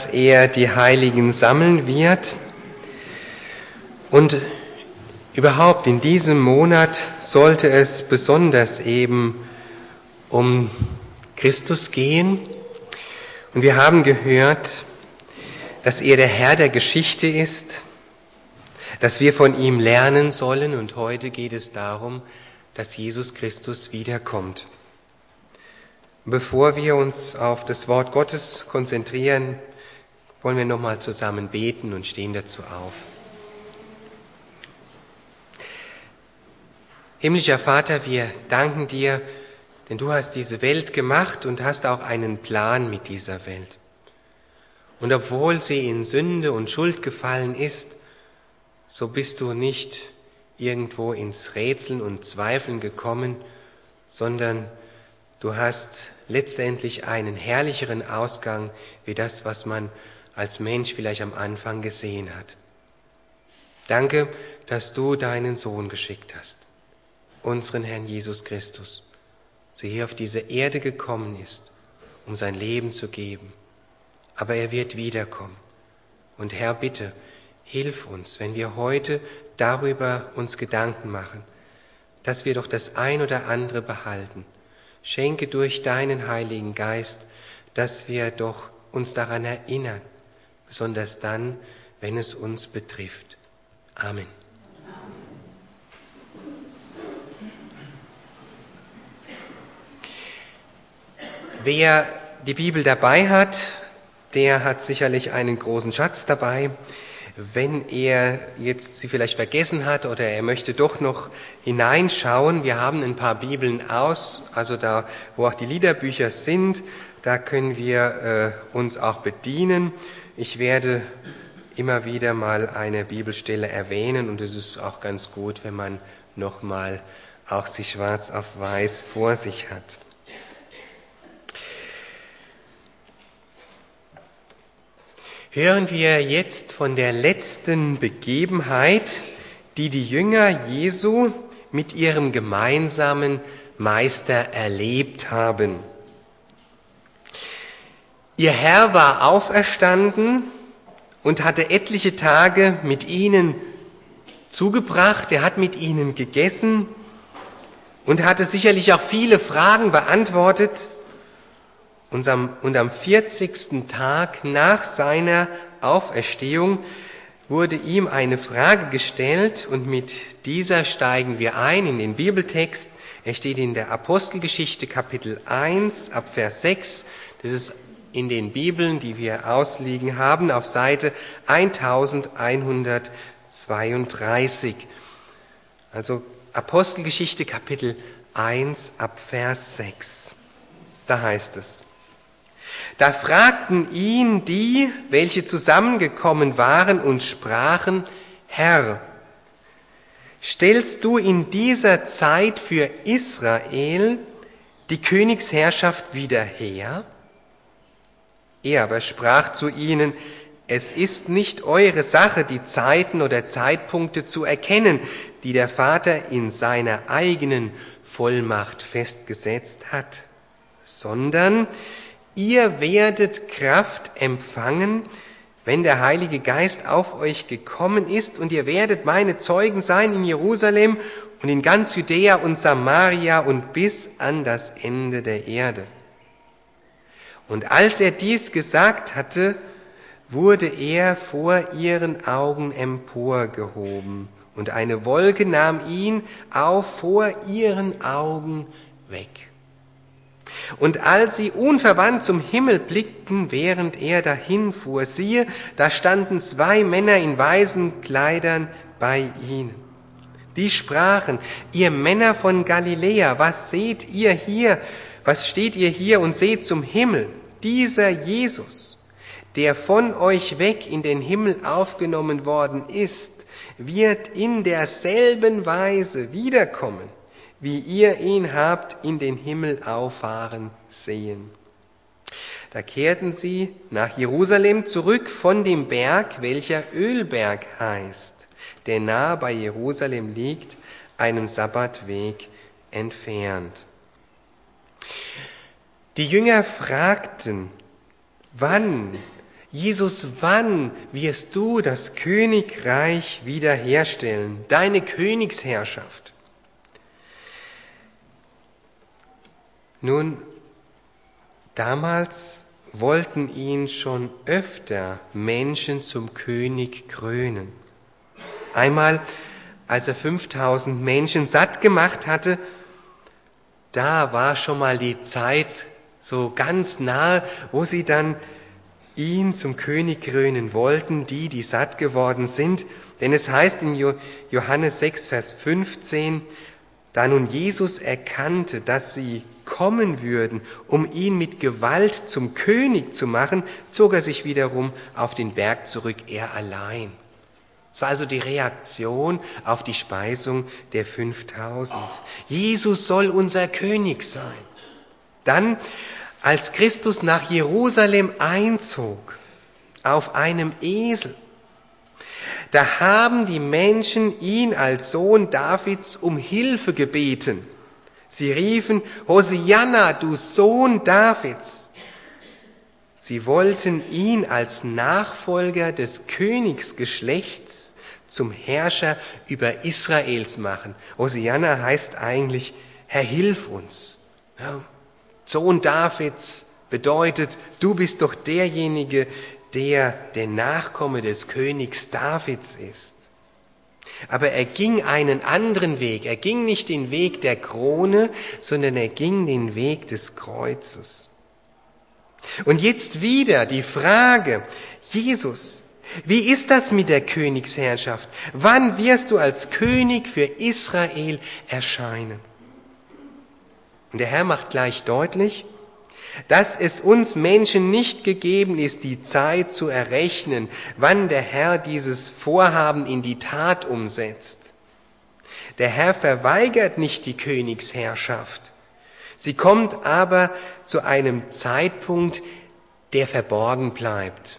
er die Heiligen sammeln wird. Und überhaupt in diesem Monat sollte es besonders eben um Christus gehen. Und wir haben gehört, dass er der Herr der Geschichte ist, dass wir von ihm lernen sollen. Und heute geht es darum, dass Jesus Christus wiederkommt. Bevor wir uns auf das Wort Gottes konzentrieren, wollen wir nochmal zusammen beten und stehen dazu auf. Himmlischer Vater, wir danken dir, denn du hast diese Welt gemacht und hast auch einen Plan mit dieser Welt. Und obwohl sie in Sünde und Schuld gefallen ist, so bist du nicht irgendwo ins Rätseln und Zweifeln gekommen, sondern du hast letztendlich einen herrlicheren Ausgang wie das, was man als Mensch vielleicht am Anfang gesehen hat. Danke, dass du deinen Sohn geschickt hast, unseren Herrn Jesus Christus, der hier auf diese Erde gekommen ist, um sein Leben zu geben. Aber er wird wiederkommen. Und Herr, bitte, hilf uns, wenn wir heute darüber uns Gedanken machen, dass wir doch das ein oder andere behalten. Schenke durch deinen Heiligen Geist, dass wir doch uns daran erinnern, besonders dann, wenn es uns betrifft. Amen. Wer die Bibel dabei hat, der hat sicherlich einen großen Schatz dabei. Wenn er jetzt sie vielleicht vergessen hat oder er möchte doch noch hineinschauen, wir haben ein paar Bibeln aus, also da, wo auch die Liederbücher sind, da können wir uns auch bedienen. Ich werde immer wieder mal eine Bibelstelle erwähnen und es ist auch ganz gut, wenn man nochmal auch sie schwarz auf weiß vor sich hat. Hören wir jetzt von der letzten Begebenheit, die die Jünger Jesu mit ihrem gemeinsamen Meister erlebt haben. Ihr Herr war auferstanden und hatte etliche Tage mit ihnen zugebracht. Er hat mit ihnen gegessen und hatte sicherlich auch viele Fragen beantwortet. Und am 40. Tag nach seiner Auferstehung wurde ihm eine Frage gestellt und mit dieser steigen wir ein in den Bibeltext. Er steht in der Apostelgeschichte Kapitel 1 ab Vers 6. Das ist in den Bibeln, die wir ausliegen haben, auf Seite 1132. Also Apostelgeschichte Kapitel 1 ab Vers 6. Da heißt es: Da fragten ihn die, welche zusammengekommen waren und sprachen: Herr, stellst du in dieser Zeit für Israel die Königsherrschaft wieder her? Er aber sprach zu ihnen: Es ist nicht eure Sache, die Zeiten oder Zeitpunkte zu erkennen, die der Vater in seiner eigenen Vollmacht festgesetzt hat, sondern ihr werdet Kraft empfangen, wenn der Heilige Geist auf euch gekommen ist, und ihr werdet meine Zeugen sein in Jerusalem und in ganz Judäa und Samaria und bis an das Ende der Erde. Und als er dies gesagt hatte, wurde er vor ihren Augen emporgehoben, und eine Wolke nahm ihn auf vor ihren Augen weg. Und als sie unverwandt zum Himmel blickten, während er dahinfuhr, siehe, da standen 2 Männer in weißen Kleidern bei ihnen. Die sprachen: Ihr Männer von Galiläa, was seht ihr hier? Was steht ihr hier und seht zum Himmel? Dieser Jesus, der von euch weg in den Himmel aufgenommen worden ist, wird in derselben Weise wiederkommen, wie ihr ihn habt in den Himmel auffahren sehen. Da kehrten sie nach Jerusalem zurück von dem Berg, welcher Ölberg heißt, der nahe bei Jerusalem liegt, einem Sabbatweg entfernt. Die Jünger fragten, wann Jesus, wann wirst du das Königreich wiederherstellen, deine Königsherrschaft? Nun, damals wollten ihn schon öfter Menschen zum König krönen. Einmal, als er 5000 Menschen satt gemacht hatte, da war schon mal die Zeit so ganz nahe, wo sie dann ihn zum König krönen wollten, die satt geworden sind. Denn es heißt in Johannes 6, Vers 15, da nun Jesus erkannte, dass sie kommen würden, um ihn mit Gewalt zum König zu machen, zog er sich wiederum auf den Berg zurück, er allein. Es war also die Reaktion auf die Speisung der 5000. Jesus soll unser König sein. Dann, als Christus nach Jerusalem einzog, auf einem Esel, da haben die Menschen ihn als Sohn Davids um Hilfe gebeten. Sie riefen, Hosianna, du Sohn Davids. Sie wollten ihn als Nachfolger des Königsgeschlechts zum Herrscher über Israels machen. Hosianna heißt eigentlich, Herr, hilf uns. Ja. Sohn Davids bedeutet, du bist doch derjenige, der Nachkomme des Königs Davids ist. Aber er ging einen anderen Weg. Er ging nicht den Weg der Krone, sondern er ging den Weg des Kreuzes. Und jetzt wieder die Frage, Jesus, wie ist das mit der Königsherrschaft? Wann wirst du als König für Israel erscheinen? Und der Herr macht gleich deutlich, dass es uns Menschen nicht gegeben ist, die Zeit zu errechnen, wann der Herr dieses Vorhaben in die Tat umsetzt. Der Herr verweigert nicht die Königsherrschaft. Sie kommt aber zu einem Zeitpunkt, der verborgen bleibt.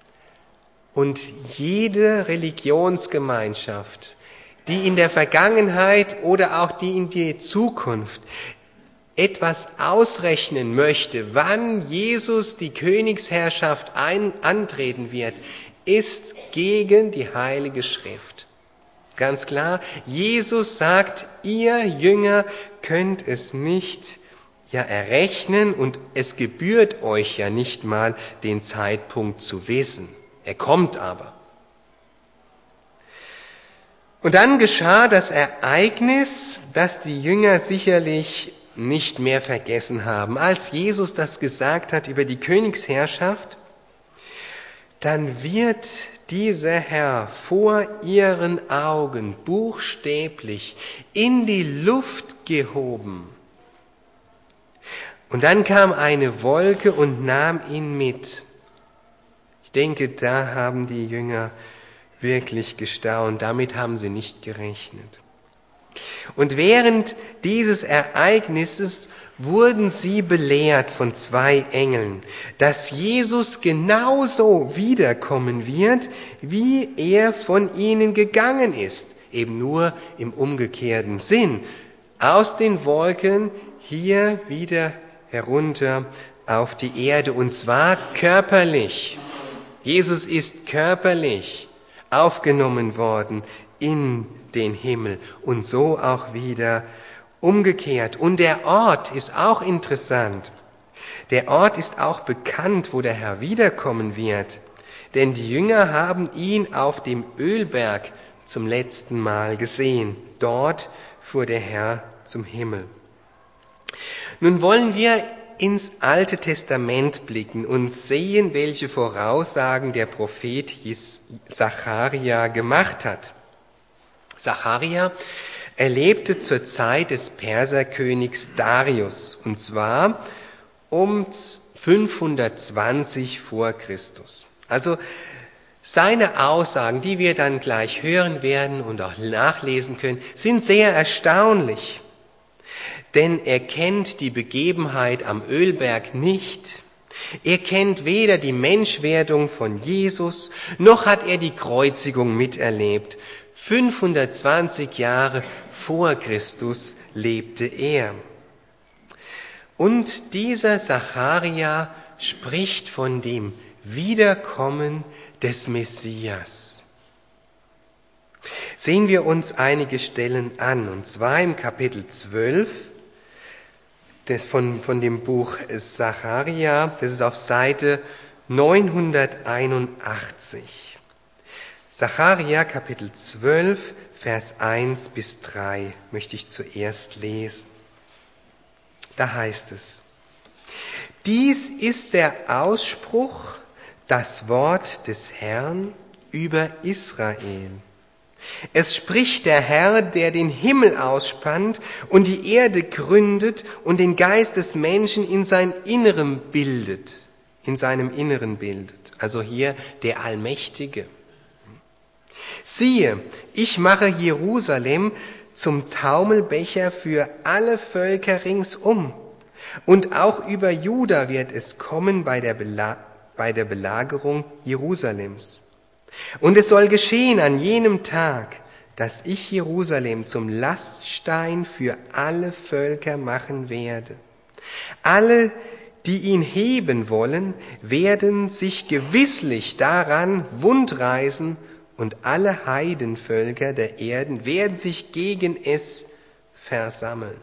Und jede Religionsgemeinschaft, die in der Vergangenheit oder auch die in die Zukunft etwas ausrechnen möchte, wann Jesus die Königsherrschaft antreten wird, ist gegen die Heilige Schrift. Ganz klar, Jesus sagt, ihr Jünger könnt es nicht errechnen und es gebührt euch ja nicht mal, den Zeitpunkt zu wissen. Er kommt aber. Und dann geschah das Ereignis, das die Jünger sicherlich nicht mehr vergessen haben. Als Jesus das gesagt hat über die Königsherrschaft, dann wird dieser Herr vor ihren Augen buchstäblich in die Luft gehoben. Und dann kam eine Wolke und nahm ihn mit. Ich denke, da haben die Jünger wirklich gestaunt. Damit haben sie nicht gerechnet. Und während dieses Ereignisses wurden sie belehrt von 2 Engeln, dass Jesus genauso wiederkommen wird, wie er von ihnen gegangen ist, eben nur im umgekehrten Sinn, aus den Wolken hier wieder herunter auf die Erde, und zwar körperlich. Jesus ist körperlich aufgenommen worden in den Himmel und so auch wieder umgekehrt. Und der Ort ist auch interessant. Der Ort ist auch bekannt, wo der Herr wiederkommen wird. Denn die Jünger haben ihn auf dem Ölberg zum letzten Mal gesehen. Dort fuhr der Herr zum Himmel. Nun wollen wir ins Alte Testament blicken und sehen, welche Voraussagen der Prophet Sacharja gemacht hat. Sacharja erlebte zur Zeit des Perserkönigs Darius, und zwar um 520 vor Christus. Also seine Aussagen, die wir dann gleich hören werden und auch nachlesen können, sind sehr erstaunlich. Denn er kennt die Begebenheit am Ölberg nicht. Er kennt weder die Menschwerdung von Jesus, noch hat er die Kreuzigung miterlebt. 520 Jahre vor Christus lebte er. Und dieser Sacharja spricht von dem Wiederkommen des Messias. Sehen wir uns einige Stellen an, und zwar im Kapitel 12 von dem Buch Sacharja, das ist auf Seite 981. Sacharja Kapitel 12, Vers 1 bis 3 möchte ich zuerst lesen. Da heißt es: Dies ist der Ausspruch, das Wort des Herrn über Israel. Es spricht der Herr, der den Himmel ausspannt und die Erde gründet und den Geist des Menschen in seinem Inneren bildet. Also hier der Allmächtige. Siehe, ich mache Jerusalem zum Taumelbecher für alle Völker ringsum. Und auch über Juda wird es kommen bei der Belagerung Jerusalems. Und es soll geschehen an jenem Tag, dass ich Jerusalem zum Laststein für alle Völker machen werde. Alle, die ihn heben wollen, werden sich gewisslich daran wundreißen, und alle Heidenvölker der Erden werden sich gegen es versammeln.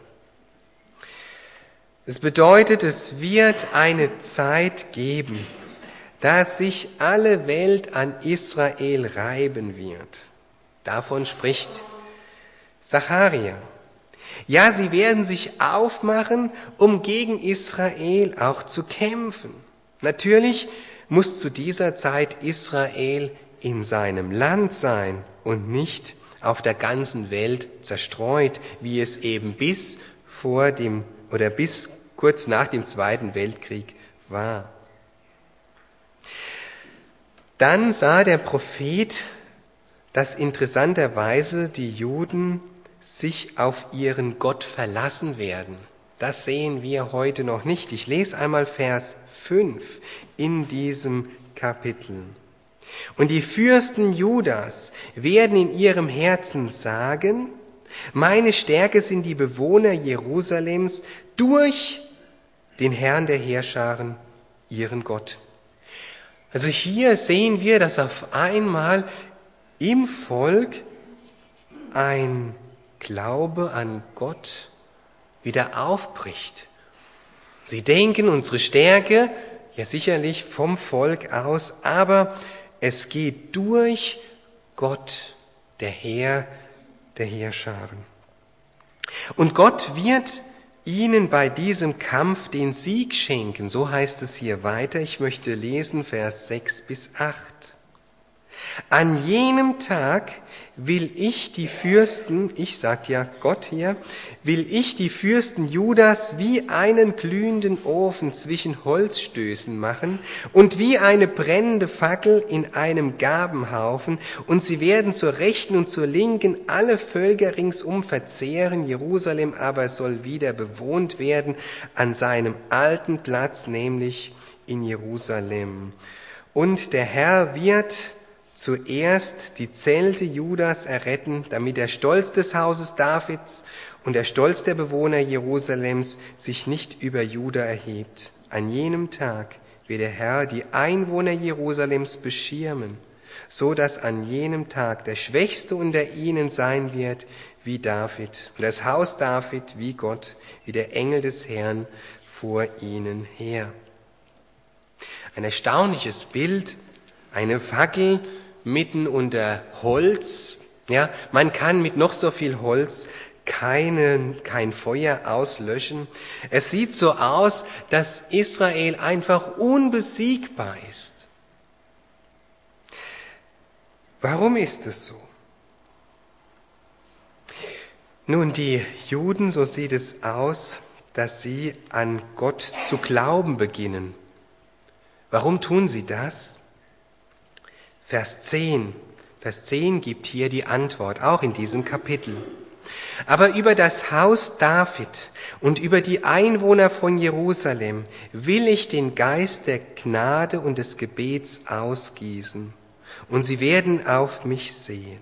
Es bedeutet, es wird eine Zeit geben, da sich alle Welt an Israel reiben wird. Davon spricht Sacharja. Ja, sie werden sich aufmachen, um gegen Israel auch zu kämpfen. Natürlich muss zu dieser Zeit Israel in seinem Land sein und nicht auf der ganzen Welt zerstreut, wie es eben bis kurz nach dem Zweiten Weltkrieg war. Dann sah der Prophet, dass interessanterweise die Juden sich auf ihren Gott verlassen werden. Das sehen wir heute noch nicht. Ich lese einmal Vers 5 in diesem Kapitel. Und die Fürsten Judas werden in ihrem Herzen sagen: Meine Stärke sind die Bewohner Jerusalems durch den Herrn der Heerscharen, ihren Gott. Also hier sehen wir, dass auf einmal im Volk ein Glaube an Gott wieder aufbricht. Sie denken, unsere Stärke, ja sicherlich vom Volk aus, aber es geht durch Gott, der Herr der Heerscharen. Und Gott wird ihnen bei diesem Kampf den Sieg schenken. So heißt es hier weiter. Ich möchte lesen Vers 6 bis 8. An jenem Tag will ich die Fürsten, ich sag ja Gott hier, will ich die Fürsten Judas wie einen glühenden Ofen zwischen Holzstößen machen und wie eine brennende Fackel in einem Gabenhaufen, und sie werden zur Rechten und zur Linken alle Völker ringsum verzehren. Jerusalem aber soll wieder bewohnt werden an seinem alten Platz, nämlich in Jerusalem. Und der Herr wird zuerst die Zelte Judas erretten, damit der Stolz des Hauses Davids und der Stolz der Bewohner Jerusalems sich nicht über Juda erhebt. An jenem Tag wird der Herr die Einwohner Jerusalems beschirmen, so dass an jenem Tag der Schwächste unter ihnen sein wird wie David und das Haus David wie Gott, wie der Engel des Herrn vor ihnen her. Ein erstaunliches Bild, eine Fackel mitten unter Holz. Ja, man kann mit noch so viel Holz kein Feuer auslöschen. Es sieht so aus, dass Israel einfach unbesiegbar ist. Warum ist es so? Nun, die Juden, so sieht es aus, dass sie an Gott zu glauben beginnen. Warum tun sie das? Vers 10 gibt hier die Antwort, auch in diesem Kapitel. Aber über das Haus David und über die Einwohner von Jerusalem will ich den Geist der Gnade und des Gebets ausgießen, und sie werden auf mich sehen.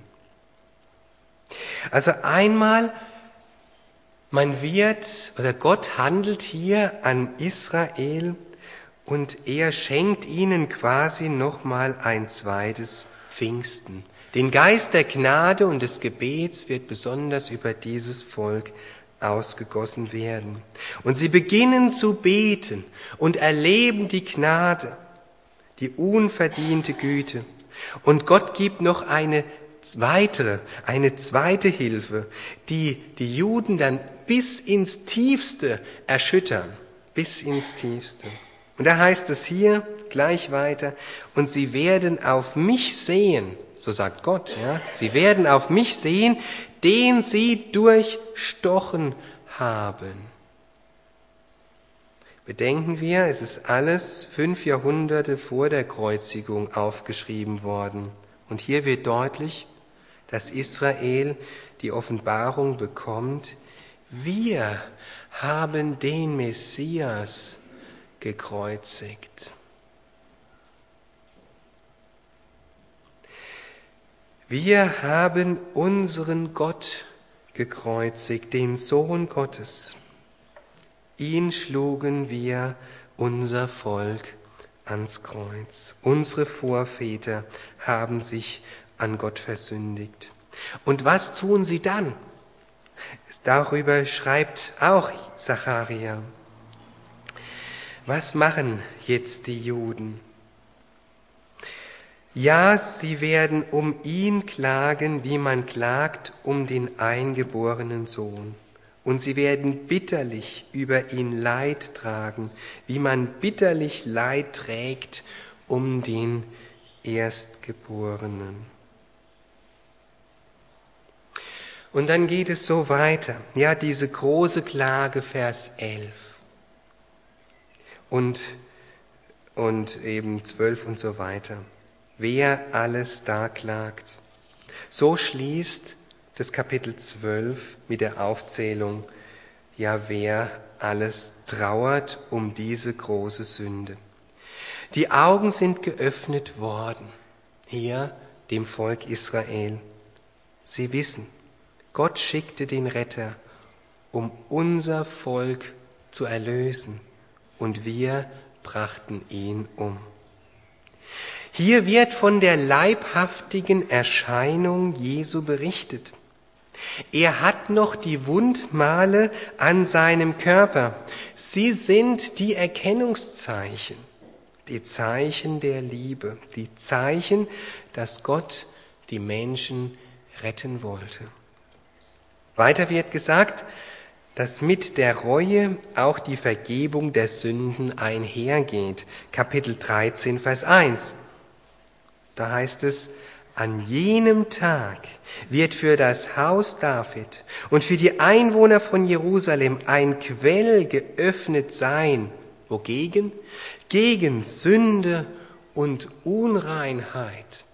Also einmal, Gott handelt hier an Israel, Und er schenkt ihnen quasi nochmal ein zweites Pfingsten. Den Geist der Gnade und des Gebets wird besonders über dieses Volk ausgegossen werden. Und sie beginnen zu beten und erleben die Gnade, die unverdiente Güte. Und Gott gibt noch eine zweite Hilfe, die die Juden dann bis ins Tiefste erschüttern, bis ins Tiefste. Und da heißt es hier gleich weiter, und sie werden auf mich sehen, so sagt Gott, ja, sie werden auf mich sehen, den sie durchstochen haben. Bedenken wir, es ist alles 5 Jahrhunderte vor der Kreuzigung aufgeschrieben worden. Und hier wird deutlich, dass Israel die Offenbarung bekommt, wir haben den Messias gekreuzigt. Wir haben unseren Gott gekreuzigt, den Sohn Gottes. Ihn schlugen wir, unser Volk, ans Kreuz. Unsere Vorväter haben sich an Gott versündigt. Und was tun sie dann? Darüber schreibt auch Sacharja. Was machen jetzt die Juden? Ja, sie werden um ihn klagen, wie man klagt um den eingeborenen Sohn. Und sie werden bitterlich über ihn Leid tragen, wie man bitterlich Leid trägt um den Erstgeborenen. Und dann geht es so weiter. Ja, diese große Klage, Vers 11. Und eben 12 und so weiter. Wer alles da klagt. So schließt das Kapitel 12 mit der Aufzählung, ja, wer alles trauert um diese große Sünde. Die Augen sind geöffnet worden, hier dem Volk Israel. Sie wissen, Gott schickte den Retter, um unser Volk zu erlösen, und wir brachten ihn um. Hier wird von der leibhaftigen Erscheinung Jesu berichtet. Er hat noch die Wundmale an seinem Körper. Sie sind die Erkennungszeichen, die Zeichen der Liebe, die Zeichen, dass Gott die Menschen retten wollte. Weiter wird gesagt, dass mit der Reue auch die Vergebung der Sünden einhergeht. Kapitel 13, Vers 1. Da heißt es, an jenem Tag wird für das Haus David und für die Einwohner von Jerusalem ein Quell geöffnet sein. Wogegen? Gegen Sünde und Unreinheit.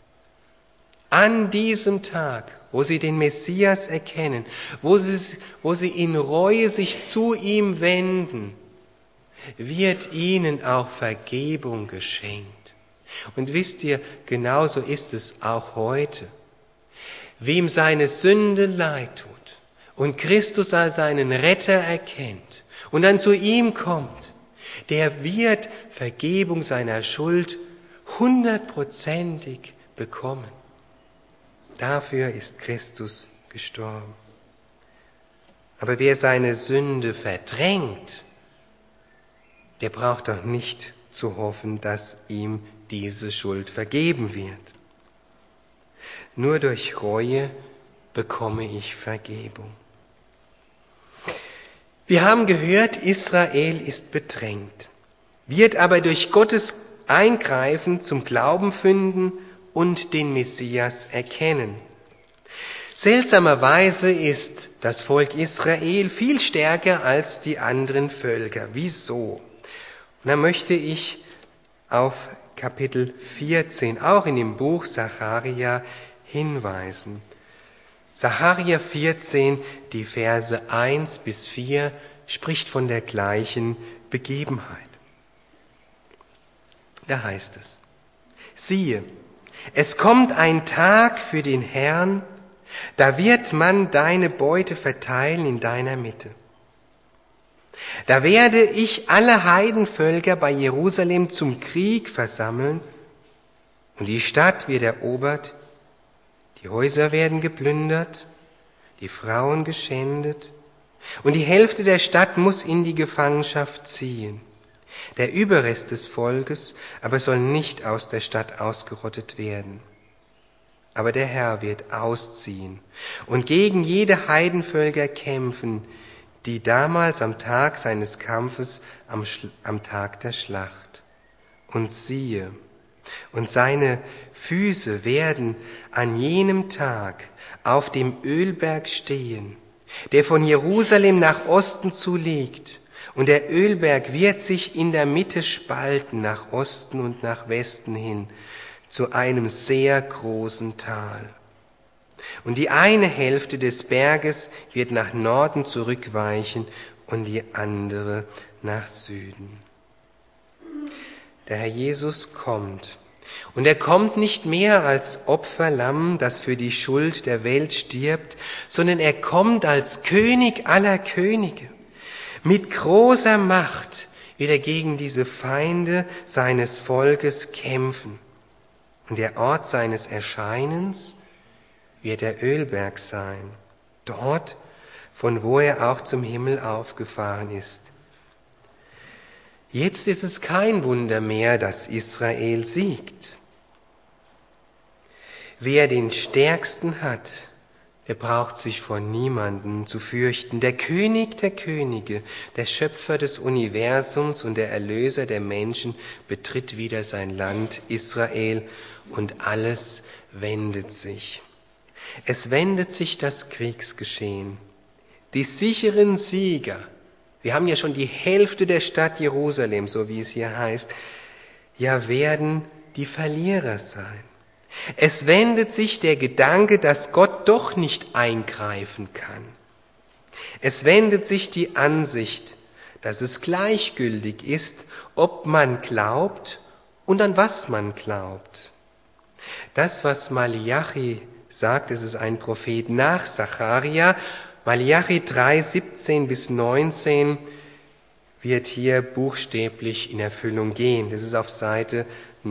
An diesem Tag, wo sie den Messias erkennen, wo sie in Reue sich zu ihm wenden, wird ihnen auch Vergebung geschenkt. Und wisst ihr, genauso ist es auch heute. Wem seine Sünde leid tut und Christus als seinen Retter erkennt und dann zu ihm kommt, der wird Vergebung seiner Schuld 100%ig bekommen. Dafür ist Christus gestorben. Aber wer seine Sünde verdrängt, der braucht doch nicht zu hoffen, dass ihm diese Schuld vergeben wird. Nur durch Reue bekomme ich Vergebung. Wir haben gehört, Israel ist bedrängt, wird aber durch Gottes Eingreifen zum Glauben finden und den Messias erkennen. Seltsamerweise ist das Volk Israel viel stärker als die anderen Völker. Wieso? Und da möchte ich auf Kapitel 14, auch in dem Buch Sacharja, hinweisen. Sacharja 14, die Verse 1 bis 4, spricht von der gleichen Begebenheit. Da heißt es, siehe, es kommt ein Tag für den Herrn, da wird man deine Beute verteilen in deiner Mitte. Da werde ich alle Heidenvölker bei Jerusalem zum Krieg versammeln und die Stadt wird erobert, die Häuser werden geplündert, die Frauen geschändet und die Hälfte der Stadt muss in die Gefangenschaft ziehen. Der Überrest des Volkes aber soll nicht aus der Stadt ausgerottet werden. Aber der Herr wird ausziehen und gegen jede Heidenvölker kämpfen, die damals am Tag seines Kampfes, am Tag der Schlacht. Und siehe, und seine Füße werden an jenem Tag auf dem Ölberg stehen, der von Jerusalem nach Osten zu liegt. Und der Ölberg wird sich in der Mitte spalten, nach Osten und nach Westen hin, zu einem sehr großen Tal. Und die eine Hälfte des Berges wird nach Norden zurückweichen und die andere nach Süden. Der Herr Jesus kommt. Und er kommt nicht mehr als Opferlamm, das für die Schuld der Welt stirbt, sondern er kommt als König aller Könige. Mit großer Macht wird er gegen diese Feinde seines Volkes kämpfen. Und der Ort seines Erscheinens wird der Ölberg sein, dort, von wo er auch zum Himmel aufgefahren ist. Jetzt ist es kein Wunder mehr, dass Israel siegt. Wer den Stärksten hat, der braucht sich vor niemandem zu fürchten. Der König der Könige, der Schöpfer des Universums und der Erlöser der Menschen betritt wieder sein Land Israel und alles wendet sich. Es wendet sich das Kriegsgeschehen. Die sicheren Sieger, wir haben ja schon die Hälfte der Stadt Jerusalem, so wie es hier heißt, ja werden die Verlierer sein. Es wendet sich der Gedanke, dass Gott doch nicht eingreifen kann. Es wendet sich die Ansicht, dass es gleichgültig ist, ob man glaubt und an was man glaubt. Das, was Maleachi sagt, es ist ein Prophet nach Sacharja, Maleachi 3, 17 bis 19 wird hier buchstäblich in Erfüllung gehen. Das ist auf Seite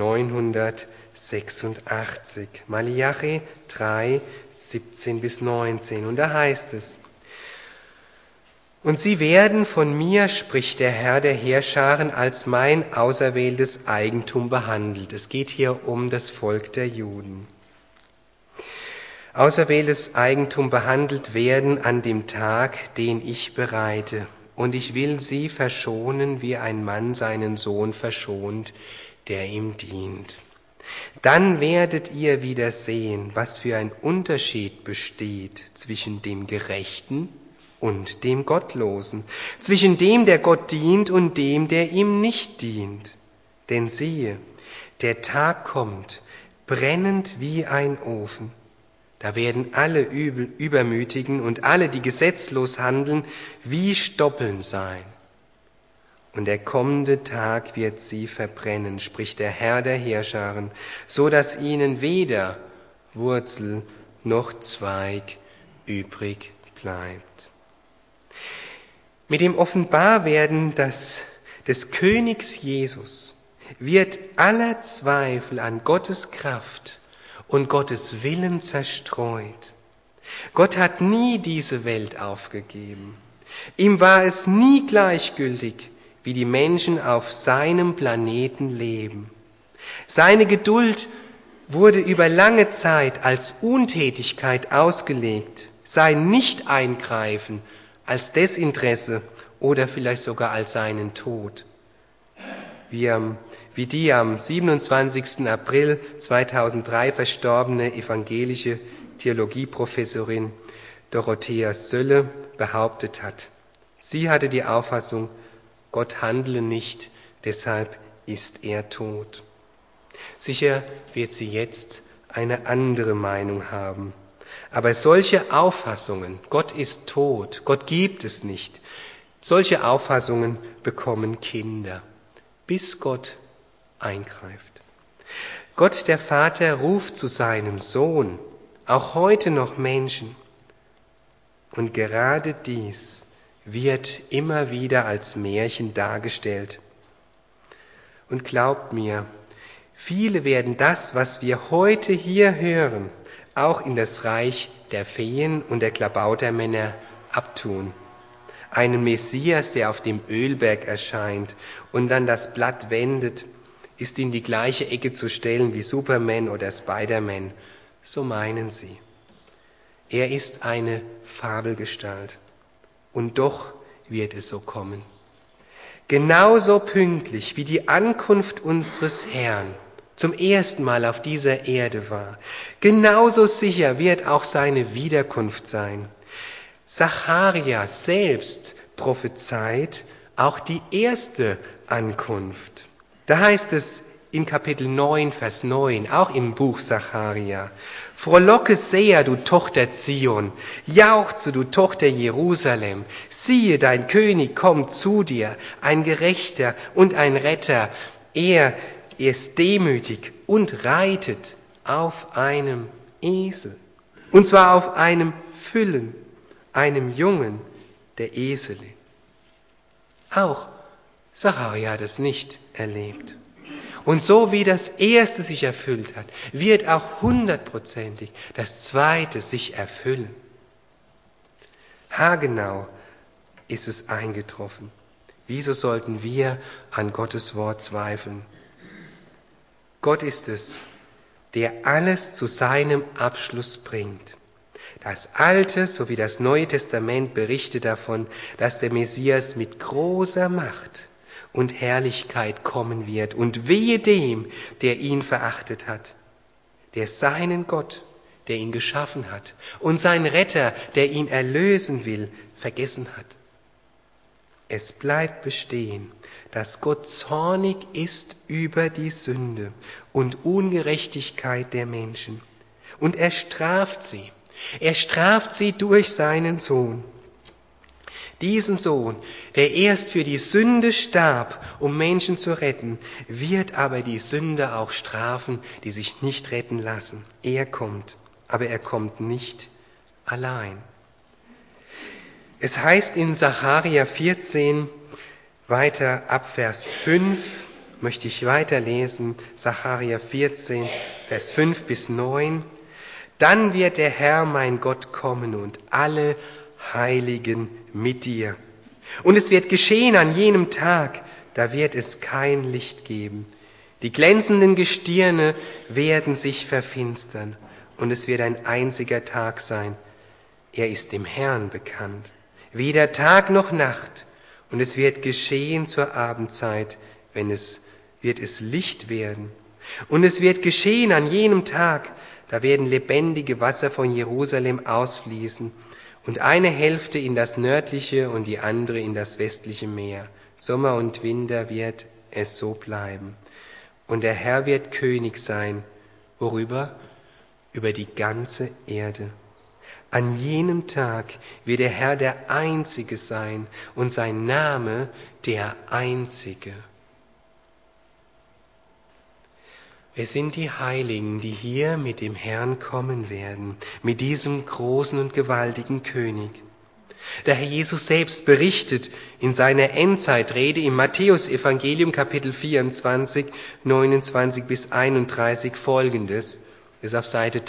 986. Maleachi 3, 17 bis 19. Und da heißt es: Und sie werden von mir, spricht der Herr der Heerscharen, als mein auserwähltes Eigentum behandelt. Es geht hier um das Volk der Juden. Auserwähltes Eigentum behandelt werden an dem Tag, den ich bereite. Und ich will sie verschonen, wie ein Mann seinen Sohn verschont, der ihm dient. Dann werdet ihr wieder sehen, was für ein Unterschied besteht zwischen dem Gerechten und dem Gottlosen, zwischen dem, der Gott dient, und dem, der ihm nicht dient. Denn siehe, der Tag kommt, brennend wie ein Ofen. Da werden alle Übermütigen und alle, die gesetzlos handeln, wie Stoppeln sein. Und der kommende Tag wird sie verbrennen, spricht der Herr der Heerscharen, so dass ihnen weder Wurzel noch Zweig übrig bleibt. Mit dem Offenbarwerden des Königs Jesus wird aller Zweifel an Gottes Kraft und Gottes Willen zerstreut. Gott hat nie diese Welt aufgegeben. Ihm war es nie gleichgültig, wie die Menschen auf seinem Planeten leben. Seine Geduld wurde über lange Zeit als Untätigkeit ausgelegt, sein Nicht-Eingreifen als Desinteresse oder vielleicht sogar als seinen Tod. Wie die am 27. April 2003 verstorbene evangelische Theologieprofessorin Dorothea Sölle behauptet hat. Sie hatte die Auffassung, Gott handle nicht, deshalb ist er tot. Sicher wird sie jetzt eine andere Meinung haben. Aber solche Auffassungen, Gott ist tot, Gott gibt es nicht, solche Auffassungen bekommen Kinder, bis Gott eingreift. Gott der Vater ruft zu seinem Sohn, auch heute noch Menschen. Und gerade dies wird immer wieder als Märchen dargestellt. Und glaubt mir, viele werden das, was wir heute hier hören, auch in das Reich der Feen und der Klabautermänner abtun. Einen Messias, der auf dem Ölberg erscheint und dann das Blatt wendet, ist in die gleiche Ecke zu stellen wie Superman oder Spider-Man. So meinen sie. Er ist eine Fabelgestalt. Und doch wird es so kommen. Genauso pünktlich wie die Ankunft unseres Herrn zum ersten Mal auf dieser Erde war, genauso sicher wird auch seine Wiederkunft sein. Zacharia selbst prophezeit auch die erste Ankunft. Da heißt es in Kapitel 9, Vers 9, auch im Buch Zacharia: Frohlocke sehr, du Tochter Zion, jauchze, du Tochter Jerusalem. Siehe, dein König kommt zu dir, ein Gerechter und ein Retter. Er ist demütig und reitet auf einem Esel. Und zwar auf einem Füllen, einem Jungen der Esel. Auch Zacharia hat es nicht erlebt. Und so wie das Erste sich erfüllt hat, wird auch 100%ig das Zweite sich erfüllen. Haargenau ist es eingetroffen. Wieso sollten wir an Gottes Wort zweifeln? Gott ist es, der alles zu seinem Abschluss bringt. Das Alte sowie das Neue Testament berichtet davon, dass der Messias mit großer Macht und Herrlichkeit kommen wird. Und wehe dem, der ihn verachtet hat, der seinen Gott, der ihn geschaffen hat, und seinen Retter, der ihn erlösen will, vergessen hat. Es bleibt bestehen, dass Gott zornig ist über die Sünde und Ungerechtigkeit der Menschen. Und er straft sie. Er straft sie durch seinen Sohn. Diesen Sohn, der erst für die Sünde starb, um Menschen zu retten, wird aber die Sünde auch strafen, die sich nicht retten lassen. Er kommt, aber er kommt nicht allein. Es heißt in Zacharia 14, weiter ab Vers 5, möchte ich weiterlesen, Zacharia 14, Vers 5 bis 9. Dann wird der Herr, mein Gott, kommen und alle Heiligen mit dir. Und es wird geschehen an jenem Tag, da wird es kein Licht geben. Die glänzenden Gestirne werden sich verfinstern und es wird ein einziger Tag sein. Er ist dem Herrn bekannt. Weder Tag noch Nacht. Und es wird geschehen zur Abendzeit, wird es Licht werden. Und es wird geschehen an jenem Tag, da werden lebendige Wasser von Jerusalem ausfließen und eine Hälfte in das nördliche und die andere in das westliche Meer. Sommer und Winter wird es so bleiben. Und der Herr wird König sein. Worüber? Über die ganze Erde. An jenem Tag wird der Herr der Einzige sein und sein Name der Einzige. Wer sind die Heiligen, die hier mit dem Herrn kommen werden, mit diesem großen und gewaltigen König? Der Herr Jesus selbst berichtet in seiner Endzeitrede im Matthäusevangelium Kapitel 24, 29 bis 31 Folgendes, ist auf Seite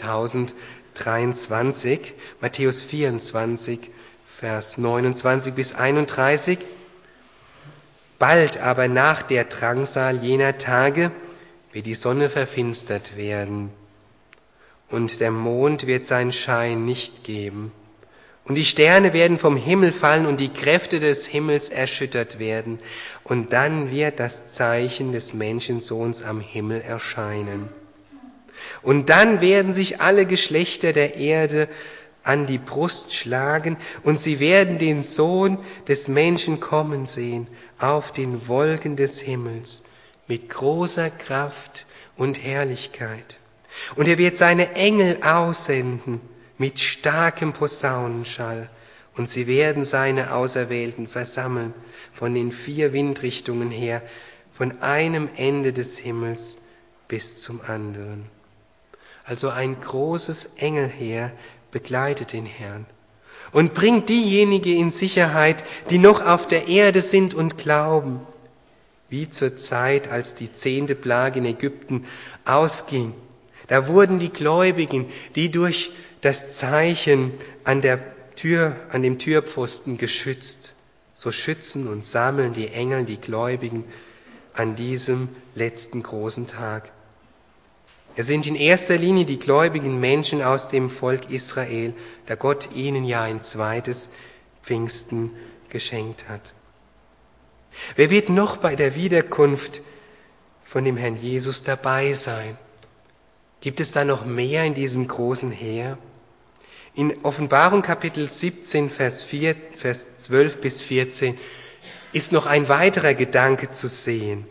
1023, Matthäus 24, Vers 29 bis 31. Bald aber nach der Drangsal jener Tage wird die Sonne verfinstert werden und der Mond wird seinen Schein nicht geben. Und die Sterne werden vom Himmel fallen und die Kräfte des Himmels erschüttert werden. Und dann wird das Zeichen des Menschensohns am Himmel erscheinen. Und dann werden sich alle Geschlechter der Erde an die Brust schlagen und sie werden den Sohn des Menschen kommen sehen auf den Wolken des Himmels mit großer Kraft und Herrlichkeit. Und er wird seine Engel aussenden mit starkem Posaunenschall und sie werden seine Auserwählten versammeln von den 4 Windrichtungen her, von einem Ende des Himmels bis zum anderen. Also ein großes Engelheer begleitet den Herrn. und bringt diejenigen in Sicherheit, die noch auf der Erde sind und glauben, wie zur Zeit, als die 10. Plage in Ägypten ausging. Da wurden die Gläubigen, die durch das Zeichen an dem Türpfosten geschützt, so schützen und sammeln die Engel die Gläubigen an diesem letzten großen Tag. Es sind in erster Linie die gläubigen Menschen aus dem Volk Israel, da Gott ihnen ja ein zweites Pfingsten geschenkt hat. Wer wird noch bei der Wiederkunft von dem Herrn Jesus dabei sein? Gibt es da noch mehr in diesem großen Heer? In Offenbarung Kapitel 17, Vers 12 bis 14 ist noch ein weiterer Gedanke zu sehen.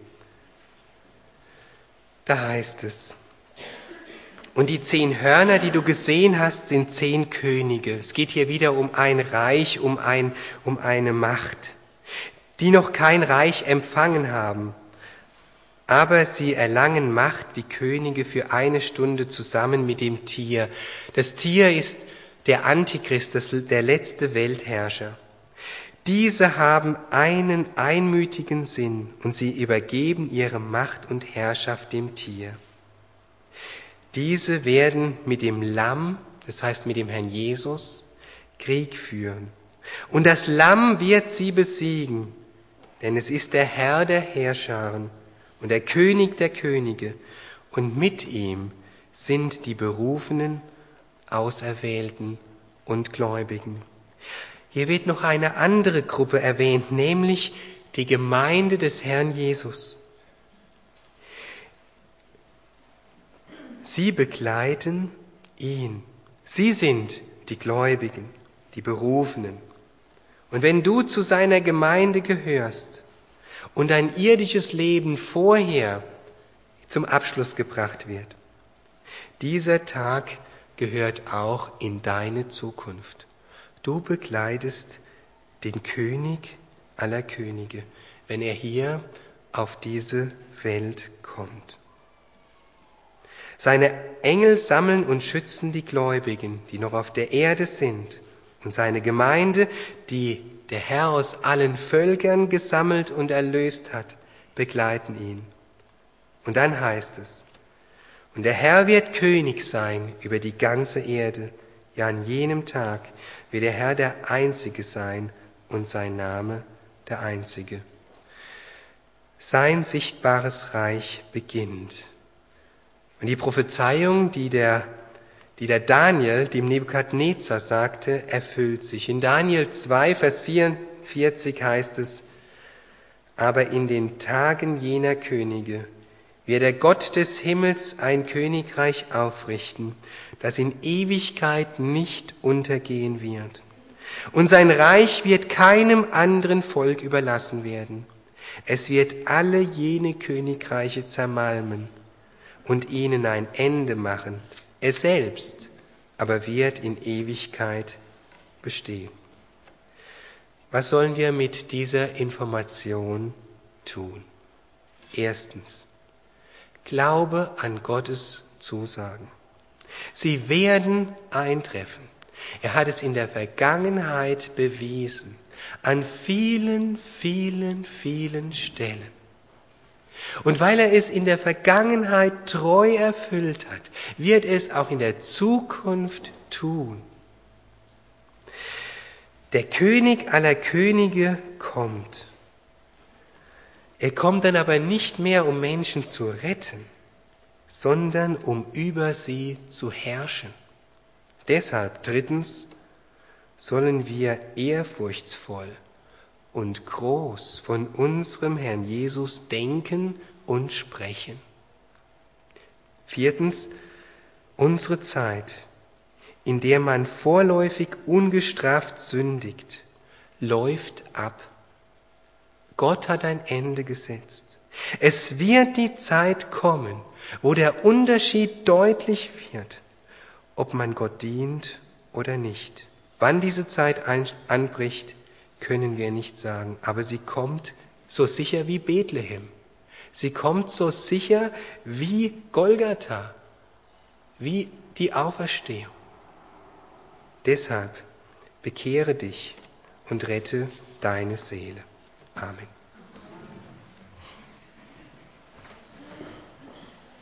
Da heißt es: Und die 10 Hörner, die du gesehen hast, sind 10 Könige. Es geht hier wieder um ein Reich, um eine Macht, die noch kein Reich empfangen haben. Aber sie erlangen Macht wie Könige für 1 Stunde zusammen mit dem Tier. Das Tier ist der Antichrist, der letzte Weltherrscher. Diese haben einen einmütigen Sinn und sie übergeben ihre Macht und Herrschaft dem Tier. Diese werden mit dem Lamm, das heißt mit dem Herrn Jesus, Krieg führen. Und das Lamm wird sie besiegen, denn es ist der Herr der Heerscharen und der König der Könige. Und mit ihm sind die Berufenen, Auserwählten und Gläubigen. Hier wird noch eine andere Gruppe erwähnt, nämlich die Gemeinde des Herrn Jesus. Sie begleiten ihn. Sie sind die Gläubigen, die Berufenen. Und wenn du zu seiner Gemeinde gehörst und dein irdisches Leben vorher zum Abschluss gebracht wird, dieser Tag gehört auch in deine Zukunft. Du begleitest den König aller Könige, wenn er hier auf diese Welt kommt. Seine Engel sammeln und schützen die Gläubigen, die noch auf der Erde sind, und seine Gemeinde, die der Herr aus allen Völkern gesammelt und erlöst hat, begleiten ihn. Und dann heißt es: Und der Herr wird König sein über die ganze Erde. Ja, an jenem Tag wird der Herr der Einzige sein und sein Name der Einzige. Sein sichtbares Reich beginnt. Und die Prophezeiung, die der Daniel dem Nebukadnezar sagte, erfüllt sich. In Daniel 2, Vers 44 heißt es: Aber in den Tagen jener Könige wird der Gott des Himmels ein Königreich aufrichten, das in Ewigkeit nicht untergehen wird. Und sein Reich wird keinem anderen Volk überlassen werden. Es wird alle jene Königreiche zermalmen und ihnen ein Ende machen. Es selbst aber wird in Ewigkeit bestehen. Was sollen wir mit dieser Information tun? Erstens: Glaube an Gottes Zusagen. Sie werden eintreffen. Er hat es in der Vergangenheit bewiesen, an vielen, vielen, vielen Stellen. Und weil er es in der Vergangenheit treu erfüllt hat, wird es auch in der Zukunft tun. Der König aller Könige kommt. Er kommt dann aber nicht mehr, um Menschen zu retten, sondern um über sie zu herrschen. Deshalb drittens sollen wir ehrfurchtsvoll und groß von unserem Herrn Jesus denken und sprechen. Viertens, unsere Zeit, in der man vorläufig ungestraft sündigt, läuft ab. Gott hat ein Ende gesetzt. Es wird die Zeit kommen, wo der Unterschied deutlich wird, ob man Gott dient oder nicht. Wann diese Zeit anbricht, können wir nicht sagen, aber sie kommt so sicher wie Bethlehem. Sie kommt so sicher wie Golgatha, wie die Auferstehung. Deshalb bekehre dich und rette deine Seele. Amen.